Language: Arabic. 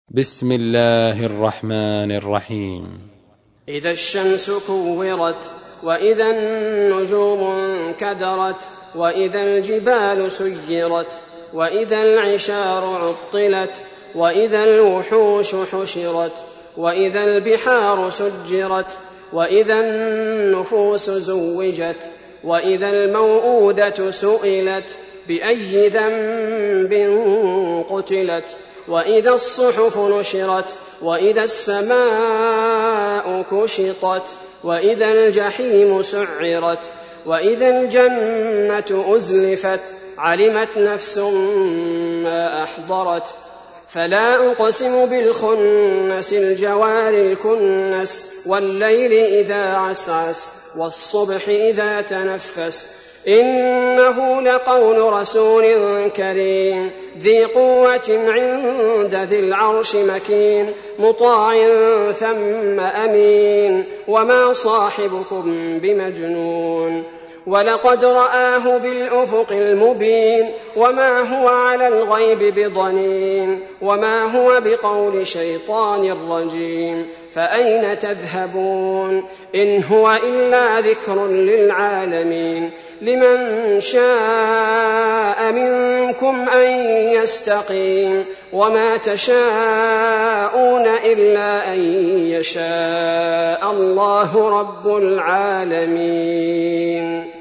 بسم الله الرحمن الرحيم. إذا الشمس كورت، وإذا النجوم انكدرت، وإذا الجبال سيرت، وإذا العشار عطلت، وإذا الوحوش حشرت، وإذا البحار سجرت، وإذا النفوس زوجت، وإذا الموءودة سئلت بأي ذنب قتلت، وإذا الصحف نشرت، وإذا السماء كشطت، وإذا الجحيم سعرت، وإذا الجنة أزلفت، علمت نفس ما أحضرت. فلا أقسم بالخنس الجوار الكنس، والليل إذا عسعس، والصبح إذا تنفس، إنه لقول رسول كريم ذي قوة عند ذي العرش مكين، مطاع ثم أمين، وما صاحبكم بمجنون، ولقد رآه بالأفق المبين، وما هو على الغيب بضنين، وما هو بقول شيطان رجيم. فأين تذهبون؟ إن هو إلا ذكر للعالمين، لمن شاء منكم أن يستقيم، وما تشاءون إلا أن يشاء الله رب العالمين.